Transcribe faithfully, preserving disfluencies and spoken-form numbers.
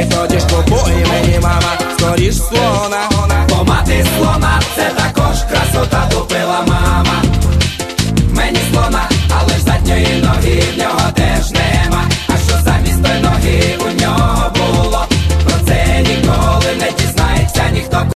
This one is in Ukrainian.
дочечко, по імені мама, скоріш слона. Бо мати слона, це також красота, топила мама.